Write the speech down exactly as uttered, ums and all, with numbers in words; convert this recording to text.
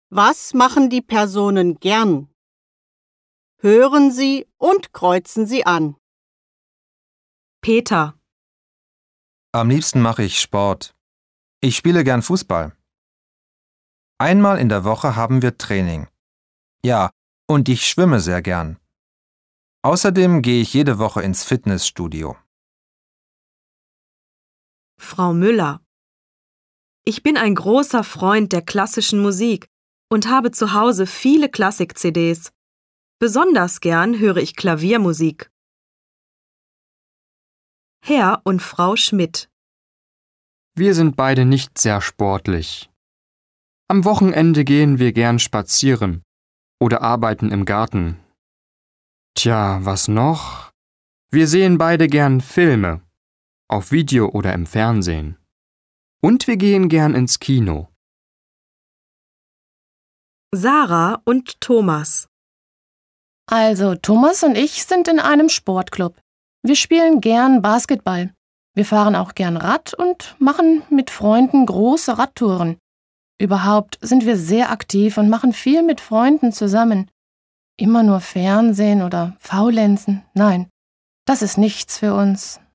Was machen die Personen gern? Hören Sie und kreuzen Sie an. Peter. Am liebsten mache ich Sport. Ich spiele gern Fußball. Einmal in der Woche haben wir Training. Ja, und ich schwimme sehr gern. Außerdem gehe ich jede Woche ins Fitnessstudio. Frau Müller. Ich bin ein großer Freund der klassischen Musik und habe zu Hause viele Klassik-C Ds. Besonders gern höre ich Klaviermusik. Herr und Frau Schmidt. Wir sind beide nicht sehr sportlich. Am Wochenende gehen wir gern spazieren oder arbeiten im Garten. Tja, was noch? Wir sehen beide gern Filme, auf Video oder im Fernsehen. Und wir gehen gern ins Kino. Sarah und Thomas. Also, Thomas und ich sind in einem Sportclub. Wir spielen gern Basketball. Wir fahren auch gern Rad und machen mit Freunden große Radtouren. Überhaupt sind wir sehr aktiv und machen viel mit Freunden zusammen. Immer nur Fernsehen oder Faulenzen? Nein, das ist nichts für uns.